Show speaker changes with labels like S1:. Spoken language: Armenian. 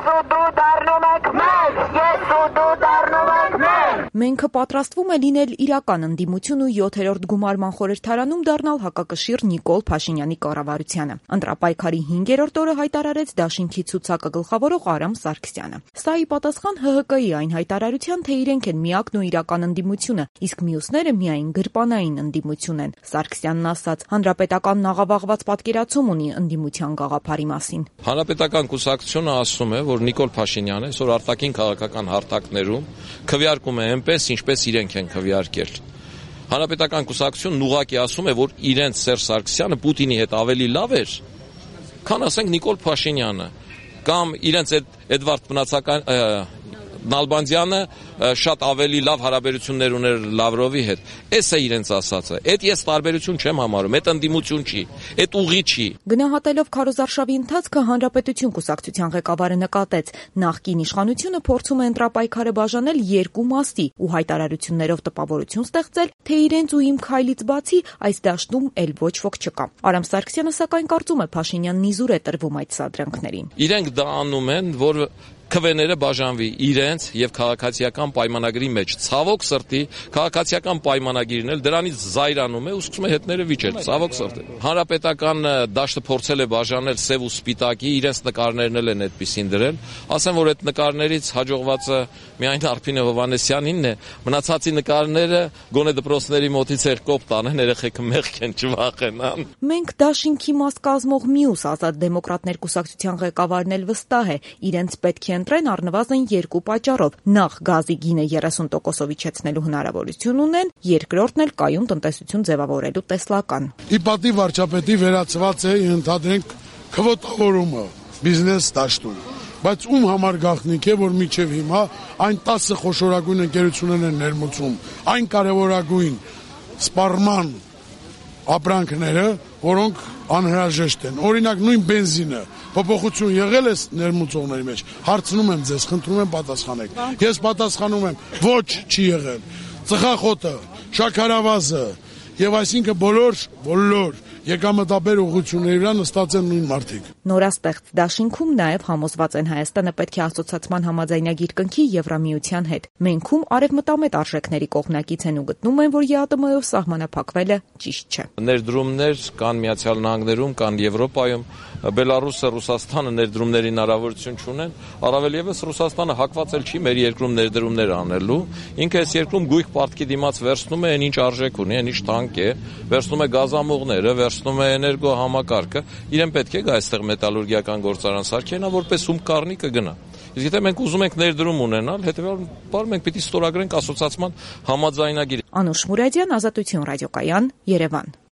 S1: Մենքը պատրաստվում է լինել իրական ընդդիմություն ու 7-րդ գումարման խորհրդարանում դառնալ հակակշիռ Նիկոլ Փաշինյանի կառավարությանը։ Ընտրապայքարի 5-րդ օրը հայտարարեց Դաշինքի ցուցակը գլխավորող Արամ Սարգսյանը։ Սա ի պատասխան ՀՀԿ-ի այն հայտարարության, թե իրենք են միակն ու իրական ընդդիմությունը, իսկ մյուսները միայն գրպանային ընդդիմություն են։ Սարգսյանն ասաց, հանրապետականն աղավաղված պատկերացում ունի ընդդիմության գաղափարի մասին։
S2: Հանրապետական կուսակցությունը ասում է, որ Նիկոլ Փաշինյանը այսօր արտաքին քաղաքական հարթակներում քվեարկում է այնպես, ինչպես իրենք են քվեարկել։ Հանրապետական կուսակցությունն ուղղակի ասում է, որ իրենց Սերժ Սարգսյանը Պուտինի հետ ավելի լավ էր, քան ասենք Նիկոլ Փաշինյանը, կամ իրենց Էդվարդ Նալբանդյանը շատ ավելի լավ հարաբերություններ ուներ Լավրովի հետ։ Էս է իրենց ասածը։ Այդ ես տարբերություն չեմ համարում, այդ ընդդիմություն չի, այդ ուղի չի։
S1: Գնահատելով քարոզարշավի ընթացքը Հանրապետություն կուսակցության ղեկավարը նկատեց, նախկին իշխանությունը փորձում է ընտրապայքարը բաժանել երկու մասի ու հայտարարություններով տպավորություն ստեղծել, թե իրենց ու իմ քայլից բացի այս դաշտում էլ ոչ ոք չկա։ Արամ Սարգսյանը սակայն կարծում է Փաշինյանն իզուր է տրվում այդ սադրանքներին։
S2: Իրենք դա անում են, որ քվեները բաժանվի իրենց եւ քաղաքացիական պայմանագրի մեջ։ Ցավոք սրտի քաղաքացիական պայմանագիրն էլ դրանից զայրանում է ու սկսում է հետները վիճել։ Ցավոք սրտի հանրապետական դաշտը փորձել է բաժանել սև ու սպիտակի, իրենց նկարներն էլ են այդպեսին դրել։ Ասեմ, որ այդ նկարներից հաջողվածը միայն Արփինե Հովհաննեսյանինն է, մնացածի նկարները գոնե դպրոցների մոտից կոպ տանեն, երեխեքը մեղք են, չվախենան։
S1: Մենք Դաշինքի մաս կազմող մյուս ազատ դեմոկրատներ կուսակցության ղեկավարն էլ վստահ է, իրենց պետք է ընտրեն առնվազն երկու պատճառով։ Նախ գազի գինը 30%-ով իջեցնելու հնարավորություն ունեն, երկրորդն էլ կայուն տնտեսություն ձևավորելու տեսլական։
S3: Ի պատիվ վարչապետի վերացված է ընդհանրենք քվոտավորումը բիզնես դաշտում։ Բայց ում համար գաղտնիք է, որ մինչև հիմա այն 10 խոշորագույն ընկերություններ են ներմուծում, այն կարևորագույն սպառման ապրանքները, որոնք անհրաժեշտ են։ Օրինակ նույն բենզինը փոփոխություն եղել է ներմուծողների մեջ։ Հարցնում եմ ձեզ, խնդրում եմ պատասխանեք։ Ես պատասխանում եմ, ոչ, չի եղել։ Ծխախոտը, շաքարավազը եւ այսինքն բոլոր եկամտաբեր ուղղությունների վրա նստած են նույն մարդիկ։
S1: Նորաստեղծ Դաշինքում նաև համոզված են Հայաստանը պետք է ասոցիացման համաձայնագիր կնքի Եվրամիության հետ։ Մենքում արևմտամետ արժեքների կողմնակից են ու գտնում են, որ ԵԱՏՄ-ով սահմանափակվելը ճիշտ չէ։
S2: Ներդրումներ կան Միացյալ Նահանգներում, կան Եվրոպայում, Բելարուսը, Ռուսաստանը ներդրումների հնարավորություն չունեն, առավել եւս Ռուսաստանը հակված էլ չի մեր երկրում ներդրումներ անելու։ Ինքը այս երկրում գույք պարտքի դիմաց վերցնում է այն ինչ արժեք ունի, այն ինչ թանկ է, վերցնում է գազամուղները, վերցնում է էներգո համակարգը, իրեն պետք է գա այստեղ մետալուրգիական գործարան սարքենա, որպես ում կառնի կգնա։ Իսկ եթե մենք ուզում ենք ներդրում ունենալ, հետեւաբար մենք պիտի ստորագրենք ասոցիացման համաձայնագիր։
S1: Անուշ Մուրադյան, Ազատություն ռադիոկայան, Երևան։